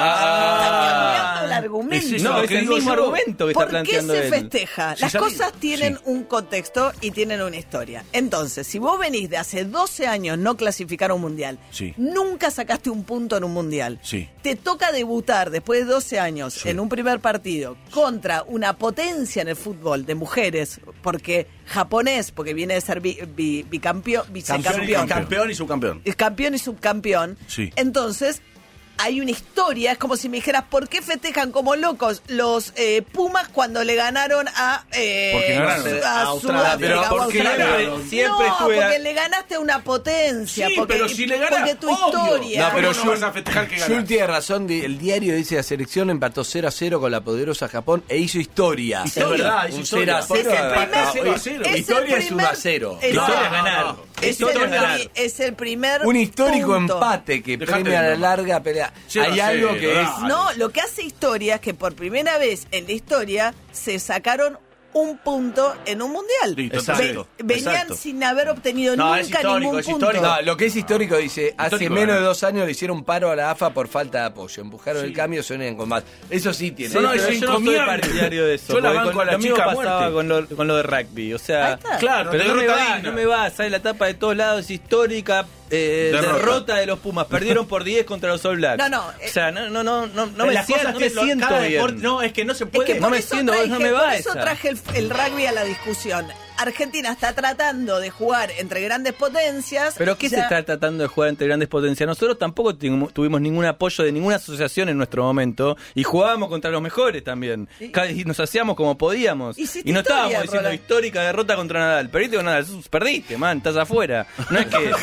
ah, está cambiando el argumento. es eso no, lo es que el digo mismo yo. argumento que está ¿Por qué planteando se él. festeja? Sí, Las sabía. cosas tienen Sí. un contexto y tienen una historia. Entonces, si vos venís de hace 12 años no clasificar a un mundial, Sí. nunca sacaste un punto en un mundial, Sí. te toca debutar después de 12 años Sí. en un primer partido contra una potencia en el fútbol de mujeres, porque japonés, porque viene de ser bicampeón, vicecampeón, Campeón y subcampeón. es campeón y subcampeón. Sí. Entonces, hay una historia, es como si me dijeras, ¿por qué festejan como locos los Pumas cuando le ganaron a, Porque ganaron. a Australia. Sudáfrica, Pero o porque Australia? siempre no, estuve- porque le ganaste a una potencia. Sí, porque, pero si le ganas, porque tu obvio. historia... No, pero ¿Cómo no vas a festejar que Jules ganas? tiene razón, el diario dice la selección empató 0-0 con la poderosa Japón e hizo historia. Es verdad, hizo Un historia. 0-0. Es el primer- empató 0-0. es Historia el es primer- 1-0. es- Historia no, es ganar. no, Historia es ganar. es el primer Un histórico punto. empate que Dejate premia de la broma. larga pelea. 0-0, Hay algo que es... dale. No, lo que hace historia es que por primera vez en la historia se sacaron un punto en un mundial. Listo, Exacto. Venían exacto. sin haber obtenido No, nunca es histórico, ningún es punto. histórico. No, lo que es histórico dice, hace Histórico, menos de ¿verdad? 2 años le hicieron paro a la AFA por falta de apoyo. Empujaron el cambio, se unen con más. Eso sí tiene. No, no, pero es yo no soy encomiable. partidario de eso. Yo la porque banco a la lo mismo chica a pasaba muerte. con lo de rugby. O sea, Ahí está. Claro, pero no me derrota va, digna. no me va. Sale la tapa de todos lados, es histórica. Derrota de los Pumas. Perdieron por 10 contra los All Blacks. No, o sea, no Pero me las siento, cosas no me tienen- siento cada bien. deporte- no, es que no se Es puede. que no por me eso siento, traje, no me va por eso esa. traje el rugby a la discusión. Argentina está tratando de jugar entre grandes potencias. ¿Pero qué se Ya- está tratando de jugar entre grandes potencias? Nosotros tampoco tuvimos ningún apoyo de ninguna asociación en nuestro momento y jugábamos contra los mejores también. Y nos hacíamos como podíamos. Hiciste Y no historia, estábamos diciendo Roland. histórica derrota contra Nadal. Perdiste con Nadal, perdiste, man, estás afuera. No es que...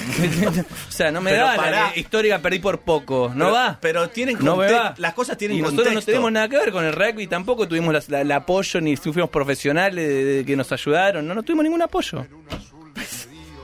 o sea, no me Pero da pará. la histórica perdí por poco. No Pero- va. pero tienen no me conte- va. las cosas tienen Y nosotros no contexto. tenemos nada que ver con el rugby, tampoco tuvimos el apoyo ni fuimos profesionales de que nos ayudaron. No tuvimos ningún apoyo.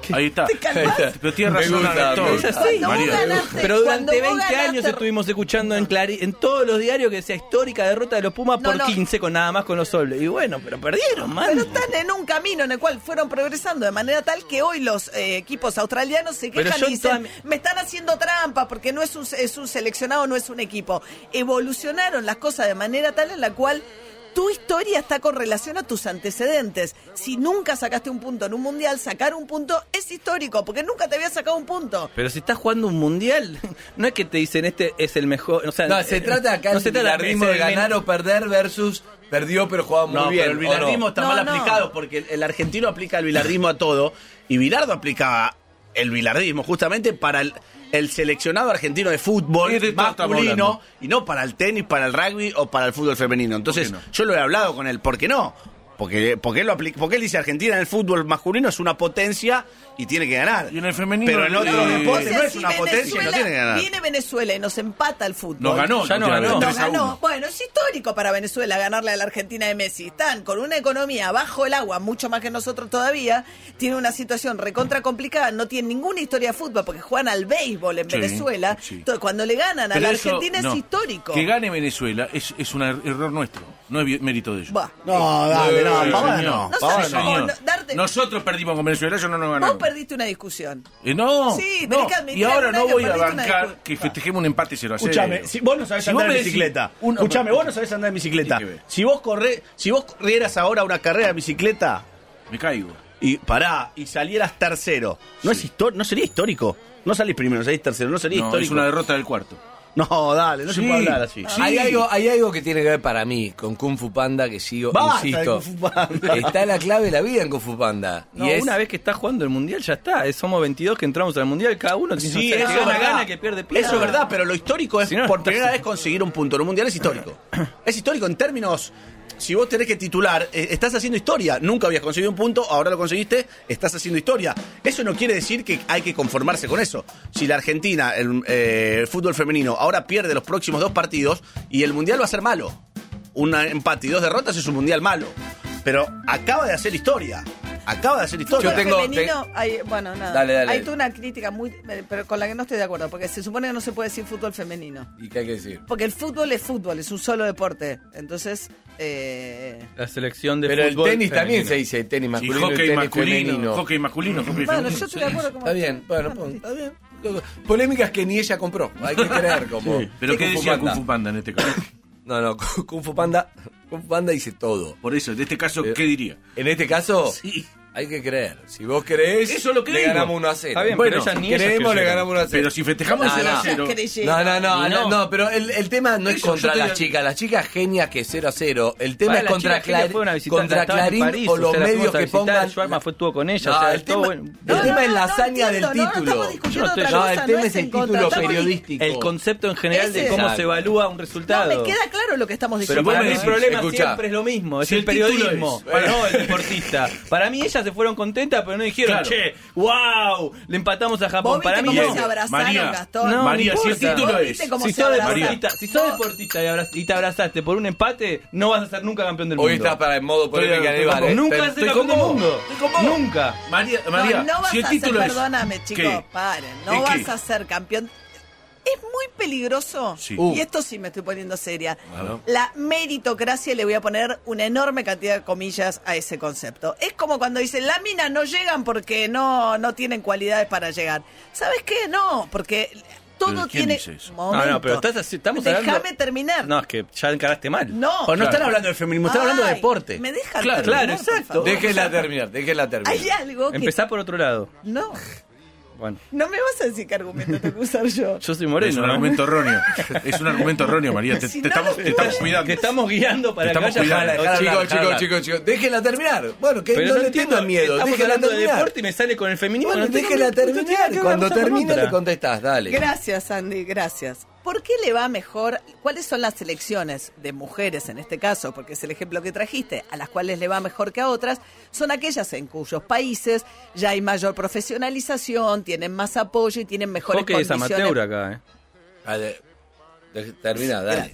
Ahí está. ¿Te calmás? Pero tiene Me razón gusta, Anatol. me gusta. Cuando vos María. ganaste, Pero cuando durante vos 20 años ganaste- estuvimos escuchando en todos los diarios que decía histórica derrota de los Pumas No, por no. 15 con nada más con los Soles. Y bueno, pero perdieron, man. Pero están en un camino en el cual fueron progresando de manera tal que hoy los equipos australianos se Pero quejan yo y en toda dicen, me están haciendo trampa porque no es un seleccionado, no es un equipo. Evolucionaron las cosas de manera tal en la cual tu historia está con relación a tus antecedentes. Si nunca sacaste un punto en un mundial, sacar un punto es histórico, porque nunca te había sacado un punto. Pero si estás jugando un mundial, no es que te dicen este es el mejor. O sea, No, se trata acá no el se trata bilardismo de ganar o perder versus perdió pero jugaba muy No, bien. pero el ¿o bilardismo no? está No, mal no. aplicado porque el argentino aplica el bilardismo a todo y Bilardo aplicaba el bilardismo justamente para el seleccionado argentino de fútbol ¿Y de todo estamos masculino hablando? y no para el tenis, para el rugby o para el fútbol femenino. Entonces, ¿Por qué no? yo lo he hablado con él, ¿por qué no? Porque él lo aplica, porque él dice Argentina en el fútbol masculino es una potencia y tiene que ganar. Y en el femenino, Pero en otros deportes no es si una potencia y no tiene que ganar. viene Venezuela y nos empata el fútbol. Nos ganó. Ya no la ganó. última No vez, 3-1. ganó. Bueno, es histórico para Venezuela ganarle a la Argentina de Messi. Están con una economía bajo el agua, mucho más que nosotros todavía. Tienen una situación recontra complicada. No tienen ninguna historia de fútbol porque juegan al béisbol en Sí, Venezuela. sí. Entonces, cuando le ganan a Pero la eso, Argentina no. es histórico. Que gane Venezuela es un error nuestro. No es mérito de ellos. Buah. No, dale, no, Pavada señor. no. No Pavada sabes no. cómo Señor. darte- Nosotros perdimos con Venezuela, ellos no nos Vos ganaron. perdiste una discusión. No, Sí, tenés no. que admitir Y ahora alguna no vez que voy a perdiste una bancar disputa. que festejemos un empate 0-0. Escúchame, si vos no sabés Si andar vos en me decís bicicleta. uno- Escúchame, vos no sabés andar en bicicleta. Tiene que ver. Si vos corrieras ahora una carrera de bicicleta Me caigo. y y salieras tercero, ¿no sería histórico? No salís primero, salís tercero, no sería No, histórico. es una derrota del cuarto. No, dale, no se Sí. puede hablar así. Sí. Hay algo que tiene que ver para mí con Kung Fu Panda que sigo, Basta de insisto. Kung Fu Panda. Está la clave de la vida en Kung Fu Panda. No, y es, una vez que estás jugando el mundial ya está. Somos 22 que entramos al mundial, cada uno tiene Sí, que eso es gana, verdad. gana, que pierde, pierde. Eso es verdad, pero lo histórico es Si no, por estás- primera vez conseguir un punto en un mundial es histórico. Es histórico en términos. Si vos tenés que titular, estás haciendo historia. Nunca habías conseguido un punto, ahora lo conseguiste, estás haciendo historia. Eso no quiere decir que hay que conformarse con eso. Si la Argentina, el fútbol femenino, ahora pierde los próximos 2 partidos y el mundial va a ser malo. Un empate y 2 derrotas es un mundial malo. Pero acaba de hacer historia. Acaba de hacer historia. Yo tengo- femenino, bueno, nada. Dale, dale. Hay toda una crítica pero con la que no estoy de acuerdo, porque se supone que no se puede decir fútbol femenino. ¿Y qué hay que decir? Porque el fútbol, es un solo deporte. Entonces, La selección de Pero fútbol el tenis también femenino. se dice tenis Y masculino y hockey tenis masculino. femenino. Hockey masculino, hockey bueno, femenino. yo estoy de acuerdo con Está vos. bien, bueno, está bien. Polémicas que ni ella compró. Hay que creer como. Pero ¿qué Kung Fu decía Panda. Kung Fu Panda en este caso? No, Kung Fu Panda dice todo. Por eso, en este caso, ¿qué diría? En este caso, Sí. hay que creer. Si vos creés, Eso es lo que le digo. ganamos 1-0. Está bien, bueno, pero ella si ni ellas creemos, le creyeron. ganamos 1-0. Pero si festejamos No, el no. 0-0. No, pero el tema no es Eso, contra yo te- las chicas. Las chicas genias que 0-0. El tema Para, es las contra, chicas que fueron a visitar, contra estaban en Clarín París, o los sea, las medios fuimos a que visitar, pongan. Schwarman estuvo con ella, No, o sea, el todo tema, bueno. el tema es la hazaña entiendo, del no título. estamos discutiendo Yo no otra estoy- cosa, el tema no es el en contra, título estamos periodístico. El concepto en general de Ese. cómo Exacto. se evalúa un resultado. No, me queda claro lo que estamos Pero diciendo. para mí el decís, problema escuchá. siempre es lo mismo, es Si el el título periodismo, es- no el deportista. Para mí ellas se fueron contentas, pero no dijeron, Claro. che, wow, le empatamos a Japón. ¿Vos Para viste mí cómo no. se abrazaron, María, Gastón? No, María, no si el importa. título ¿Vos es... viste cómo Si se sos abrazaron? deportista y te abrazaste por un empate, no vas a ser nunca campeón del mundo. Hoy estás para el modo polémica, Estoy- Aníbal. Nunca vas a ser campeón del mundo. Estoy con vos. Nunca. María, No vas si el a ser, título es... perdóname, chicos, ¿Qué? paren. No ¿Qué, vas qué? a ser campeón. Es muy peligroso, Sí. y esto sí me estoy poniendo seria. Claro. La meritocracia, le voy a poner una enorme cantidad de comillas a ese concepto. Es como cuando dicen, las minas no llegan porque no tienen cualidades para llegar. ¿Sabes qué? No, porque todo ¿Pero quién tiene... dice eso? Momento. No, pero estamos Déjame hablando... terminar. No, es que ya encaraste mal. No. Pues no están hablando de feminismo, están hablando de Ay, deporte. ¿Me dejan Claro, terminar, claro, por exacto. favor? Déjela terminar. Hay algo que... Empezá por otro lado. No, Bueno, no me vas a decir qué argumento tengo que usar yo. yo soy Es moreno. un ¿no? argumento erróneo. Es un argumento erróneo, María. Te Si no estamos lo cuidando. Que estamos guiando para Te que estamos haya... cuidando. Chicos, déjela terminar. Bueno, que Pero no no le entiendo tengan miedo, Estamos déjela hablando de terminar. deporte y me sale con el feminismo. Bueno, no tengo- déjela no tiene terminar. que ver Cuando una cosa con termine otra. le contestás, dale. Gracias, Andy, gracias. ¿Por qué le va mejor? ¿Cuáles son las selecciones de mujeres en este caso? Porque es el ejemplo que trajiste, a las cuales le va mejor que a otras, son aquellas en cuyos países ya hay mayor profesionalización, tienen más apoyo y tienen mejores Hockey es condiciones. amateur acá, Termina, dale.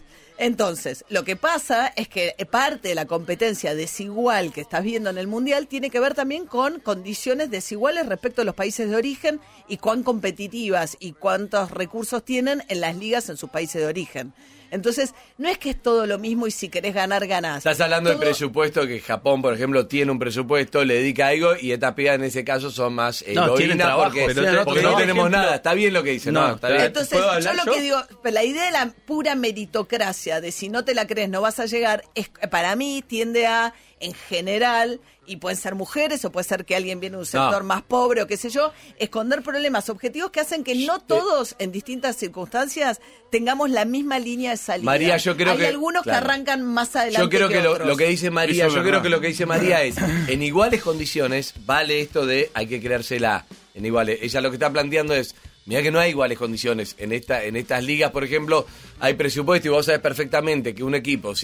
Entonces, lo que pasa es que parte de la competencia desigual que estás viendo en el Mundial tiene que ver también con condiciones desiguales respecto a los países de origen y cuán competitivas y cuántos recursos tienen en las ligas en sus países de origen. Entonces, no es que es todo lo mismo y si querés ganar, ganás. Estás hablando del presupuesto, que Japón, por ejemplo, tiene un presupuesto, le dedica algo, y estas pibas en ese caso son más tienen trabajo, porque no tenemos nada. Está bien lo que dice, ¿no? Está bien. Entonces, yo lo que digo, la idea de la pura meritocracia, de si no te la crees no vas a llegar, es, para mí tiende a, en general, y pueden ser mujeres o puede ser que alguien viene de un sector más pobre o qué sé yo, esconder problemas objetivos que hacen que no todos en distintas circunstancias tengamos la misma línea de salida. María, yo creo Hay algunos que arrancan más adelante. Yo creo que otros. lo que dice María, lo que dice María es, en iguales condiciones vale esto de hay que creérsela en iguales. Ella lo que está planteando es, mirá que no hay iguales condiciones. En estas ligas, por ejemplo, hay presupuesto y vos sabés perfectamente que un equipo,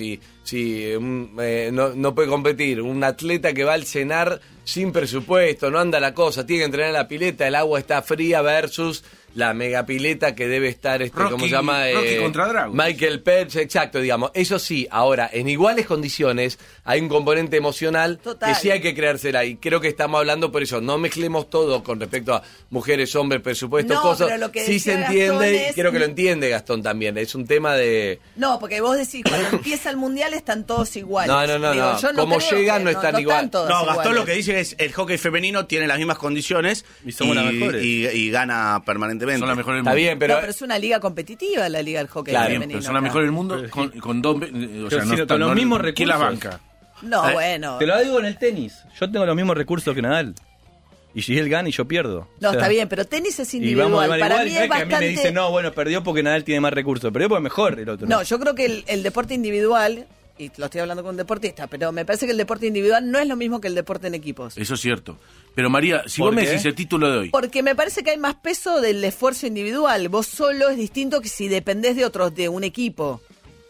no puede competir, un atleta que va al cenar sin presupuesto, no anda la cosa, tiene que entrenar en la pileta, el agua está fría versus la megapileta que debe estar, ¿cómo se llama? Rocky contra Drago. Michael Phelps, exacto, digamos. Eso sí, ahora, en iguales condiciones hay un componente emocional que sí hay que creérsela. Y creo que estamos hablando por eso. No mezclemos todo con respecto a mujeres, hombres, presupuestos, cosas. Pero lo que sí se decía entiende, Gastón y creo que lo entiende Gastón también. Es un tema de... No, porque vos decís, cuando empieza el Mundial están todos iguales. No. Yo Como creo llegan que no están igual. todos No, Gastón iguales. lo que dice es el hockey femenino tiene las mismas condiciones Y somos las mejores. y gana permanentemente. Son las mejores del Está mundo. bien, pero... No, pero es una liga competitiva la liga del hockey Claro, Bien, femenino. pero son las acá. mejores del mundo con dos... O sea, Pero no si están- con los no- mismos ¿quién las recursos? banca? No, bueno. Te lo digo en el tenis. Yo tengo los mismos recursos que Nadal. Y si él gana y yo pierdo. No, O sea, está bien, pero tenis es Y individual. vamos igual, Para igual, mí no es es que a mí bastante... me dicen, no, bueno, perdió porque Nadal tiene más recursos. Perdió porque mejor el otro. No, yo creo que el deporte individual, y lo estoy hablando con un deportista, pero me parece que el deporte individual no es lo mismo que el deporte en equipos. Eso es cierto. Pero María, si ¿Por vos me qué? decís el título de hoy, Porque me parece que hay más peso del esfuerzo individual. Vos solo es distinto que si dependés de otros, de un equipo.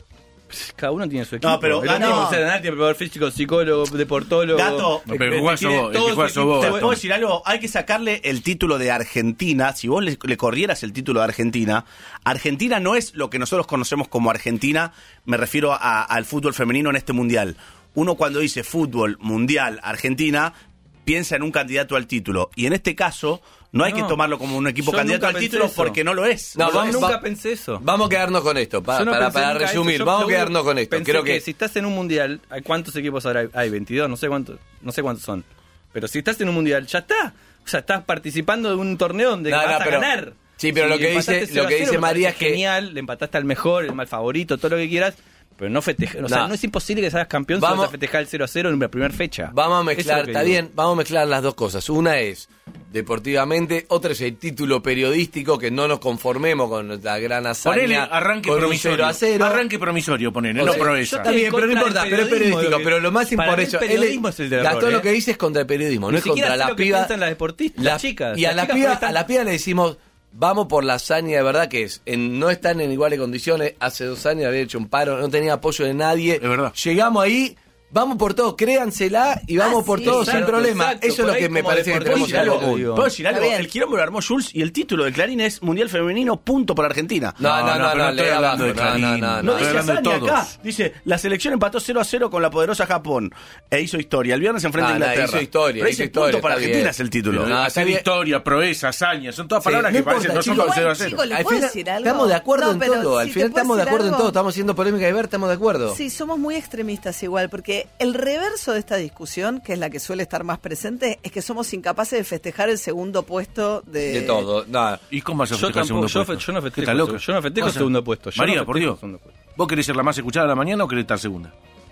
Cada uno tiene su equipo. No, pero el otro no. tiene que ser Nadal, tiene preparador físico, psicólogo, deportólogo. Gato, no, pero jugás tiene vos, el que todo jugás su sos vos. ¿te equipo. puedo decir algo? Hay que sacarle el título de Argentina. Si vos le corrieras el título de Argentina, Argentina no es lo que nosotros conocemos como Argentina, me refiero al fútbol femenino en este mundial. Uno cuando dice fútbol, mundial, Argentina, piensa en un candidato al título. Y en este caso, no hay que tomarlo como un equipo yo candidato nunca al pensé título eso. porque no lo es. No, No lo vamos- es. Nunca pensé eso. Vamos a quedarnos con esto, Yo no pensé para nunca resumir, eso. Yo vamos a lo quedarnos con esto. pensé Creo que que si estás en un mundial, ¿cuántos equipos ahora hay? 22, no sé cuántos son. Pero si estás en un mundial, ya está. O sea, estás participando de un torneo donde No, vas no, a pero- ganar. Sí, pero Si lo que empataste dice 0-0, me María es parece que- genial, le empataste al mejor, el mal favorito, todo lo que quieras. Pero no festejar, o sea, No. no es imposible que seas campeón si Vamos- vas a festejar el 0-0 en la primera fecha. vamos a Eso es mezclar, lo que está digo. bien, vamos a mezclar las dos cosas. Una es deportivamente, otra es el título periodístico, que no nos conformemos con nuestra gran ponele hazaña arranque con un promisorio. 0-0. Arranque promisorio, ponele, O no sea, proeza. Está bien, pero no Contra importa, el pero es periodismo, periodístico. lo que- Pero lo más para mí importante, el periodismo es el del Gastón error, lo que dice es contra el periodismo, no Ni es contra siquiera sé la lo que piba. piensan las deportistas, las chicas. Y a Las la chicas piba, porque están- a la piba le decimos, vamos por la hazaña de verdad que es. No están en iguales condiciones. Hace 2 años había hecho un paro, no tenía apoyo de nadie. Es verdad. Llegamos ahí. Vamos por todo, créansela y vamos por sí, todo sin exacto, problema. exacto. Eso es Por lo ahí que me como parece que deportista tenemos en lo común. digo. ¿Puedo decir algo? Está bien. El quilombo lo armó Jules y el título de Clarín es Mundial Femenino, punto para Argentina. No, pero no lee estoy hablando abajo. de Clarín. No, No Estoy dice hablando de hazaña todos. acá. Dice, la selección empató 0-0 con la poderosa Japón e hizo historia. El viernes enfrenta a Ah, no, Inglaterra. hizo historia, Pero hizo dice historia, punto para está Argentina bien. es el título. Pero no, está Hacer bien. historia, proeza, hazaña, son todas Sí, palabras no que parecen, importa, no son chicos. para el Igual, 0-0. chicos, ¿le Al puedo final, decir algo? estamos de acuerdo No, en pero todo. Al si final te puedo estamos de decir acuerdo en algo. todo. Estamos haciendo polémica de ver, estamos de acuerdo. Sí, somos muy extremistas igual, porque el reverso de esta discusión, que es la que suele estar más presente, es que somos incapaces de festejar el segundo puesto De todo. No. ¿Y cómo vas a Yo festejar el tampoco, segundo puesto? yo no ¿Qué festejo, estás loca? yo no festejo O sea, segundo puesto. Yo María, no por festejo Dios. segundo puesto. ¿Vos querés ser la más escuchada de la mañana o querés estar segunda?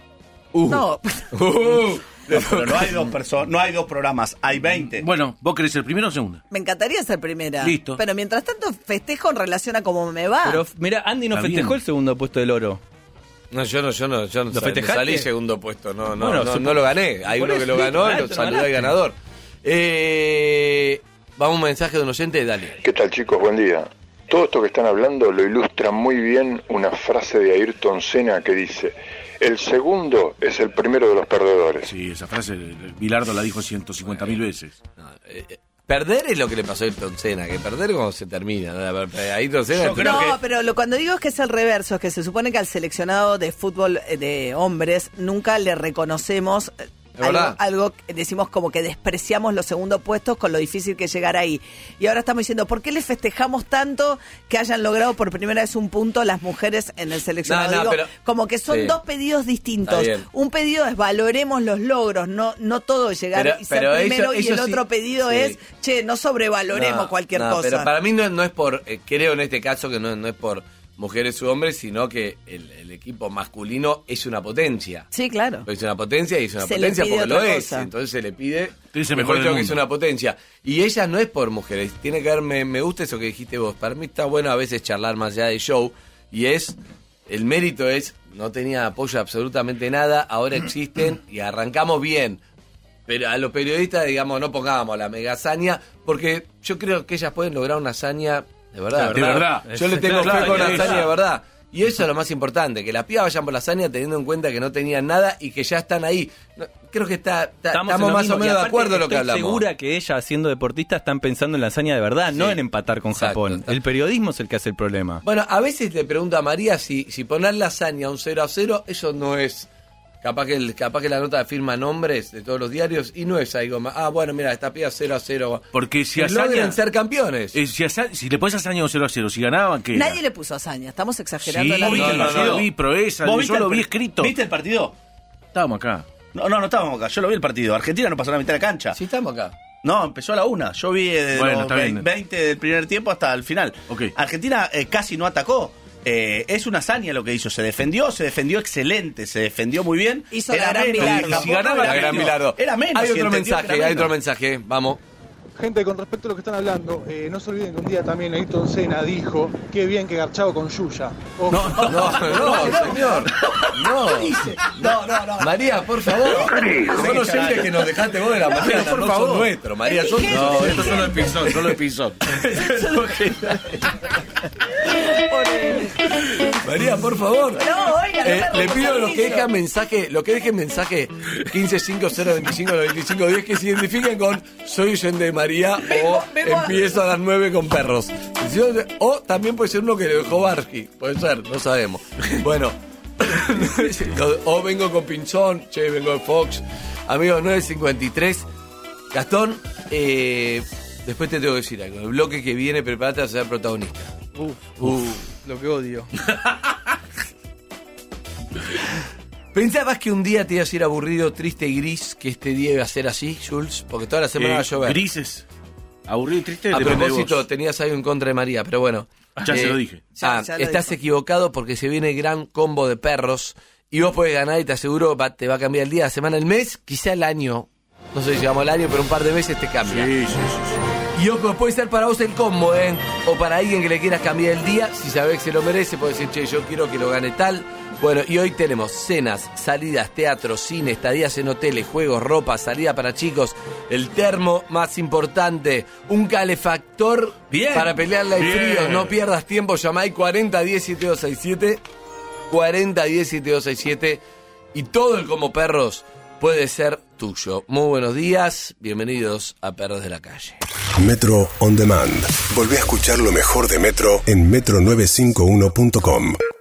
No, No, pero no hay dos personas, no hay dos programas, hay 20. Bueno, ¿vos querés ser primero o segunda? me encantaría ser primera. Listo. Pero mientras tanto festejo en relación a cómo me va. Pero mira, Andy no Está festejó bien. el segundo puesto del oro. No, yo no festejaste? salí segundo puesto, no Bueno, no lo gané. Hay por uno que eso, lo ganó y claro, lo te saludé al ganaste. ganador. Vamos a un mensaje de un oyente, dale. ¿Qué tal, chicos? Buen día. Todo esto que están hablando lo ilustra muy bien una frase de Ayrton Senna que dice: el segundo es el primero de los perdedores. Sí, esa frase Bilardo la dijo 150.000 veces. Perder es lo que le pasó a Ayrton Senna, que perder cuando se termina. ¿No? Ayrton Senna Yo creo que- pero cuando digo es que es el reverso, es que se supone que al seleccionado de fútbol de hombres nunca le reconocemos algo que decimos como que despreciamos los segundos puestos con lo difícil que es llegar ahí. Y ahora estamos diciendo, ¿por qué le festejamos tanto que hayan logrado por primera vez un punto las mujeres en el seleccionado? No, Digo, pero- como que son sí. dos pedidos distintos. Está bien. Un pedido es valoremos los logros, no todo es llegar y ser primero, y el otro pedido sí. es, che, no sobrevaloremos cualquier cosa. Pero para mí no es por, creo en este caso que no es por mujeres u hombres, sino que el equipo masculino es una potencia. Sí, claro. Es una potencia y es una Se potencia le pide porque lo otra es. cosa. Entonces se le pide Es el mejor del que mundo. es una potencia. Y ella no es por mujeres. Tiene que ver, me gusta eso que dijiste vos. Para mí está bueno a veces charlar más allá de show. Y el mérito es, no tenía apoyo absolutamente nada, ahora existen y arrancamos bien. Pero a los periodistas, digamos, no pongamos la mega hazaña, porque yo creo que ellas pueden lograr una hazaña de verdad. De verdad. Yo le tengo Claro, fe con la claro. hazaña de verdad. Y eso es lo más importante, que las pibas vayan por la hazaña teniendo en cuenta que no tenían nada y que ya están ahí. Creo que estamos en lo más mismo. o Y menos de aparte acuerdo en lo que estoy hablamos. segura que ella, siendo deportista, están pensando en la hazaña de verdad, no en empatar con Exacto. Japón. El periodismo es el que hace el problema. Bueno, a veces le pregunto a María si poner la hazaña un 0-0, eso no es... Capaz que la nota firma nombres de todos los diarios y no es algo más. Ah, bueno, mira, esta piba 0-0. Porque si Que logren hazaña... ser campeones. Si le pones hazaña un 0-0, si ganaban, ¿qué era? Nadie le puso hazaña, estamos exagerando. Sí, la yo noticia. lo vi proeza, ¿Vos yo viste lo el vi par- escrito. ¿Viste el partido? Estábamos acá. No estábamos acá. Yo lo vi el partido. Argentina no pasó la mitad de la cancha. Sí, estamos acá. No, empezó a la 1. Yo vi de Bueno, los está bien. 20 del primer tiempo hasta el final. Ok. Argentina casi no atacó. Es una hazaña lo que hizo. Se defendió excelente, se defendió muy bien. Hizo la gran menos, Bilardo. tampoco Si ganaba era La gran menos. Bilardo. Era menos. Hay y otro entendió que mensaje, era hay otro menos. mensaje. Vamos. Gente, con respecto a lo que están hablando, no se olviden que un día también Ayrton Senna dijo qué bien que garchaba con Yuya. Ojo. No, señor. No. María, por favor. Son oyentes que nos dejaste vos de la mañana, Por no favor. son nuestros, María. Son No, estos son los episodios, son los episodios. María, por favor. No, oiga, no me Le pido a los que responsabilizo. dejen mensaje 1550259510 que se identifiquen con soy oyente de María o vengo a- empiezo a las 9 con perros. O también puede ser uno que lo dejó Barsky, puede ser, no sabemos. Bueno, o vengo con Pinzón, vengo de Fox. Amigos, 953. Gastón, después te tengo que decir algo. El bloque que viene, prepárate a ser protagonista. Lo que odio. ¿Pensabas que un día te ibas a ir aburrido, triste y gris, que este día iba a ser así, Jules? Porque toda la semana va a llover. Grises. Aburrido y triste. A depende de propósito, vos. tenías algo en contra de María, pero bueno. Ya se lo dije. Ya lo Estás dijo. equivocado porque se viene el gran combo de perros y vos podés ganar y te aseguro te va a cambiar el día, la semana, el mes, quizá el año. No sé si llegamos al año, pero un par de meses te cambia. Sí. Y ojo, puede ser para vos el combo, o para alguien que le quieras cambiar el día, si sabés que se lo merece, puede decir, che, yo quiero que lo gane tal. Bueno, y hoy tenemos cenas, salidas, teatro, cine, estadías en hoteles, juegos, ropa, salida para chicos, el termo más importante, un calefactor Bien. para pelearle al Bien. frío. No pierdas tiempo, llamá al 4010-7267, 4010-7267, y todo el combo perros puede ser tuyo. Muy buenos días, bienvenidos a Perros de la Calle. Metro On Demand. Volvé a escuchar lo mejor de Metro en metro951.com.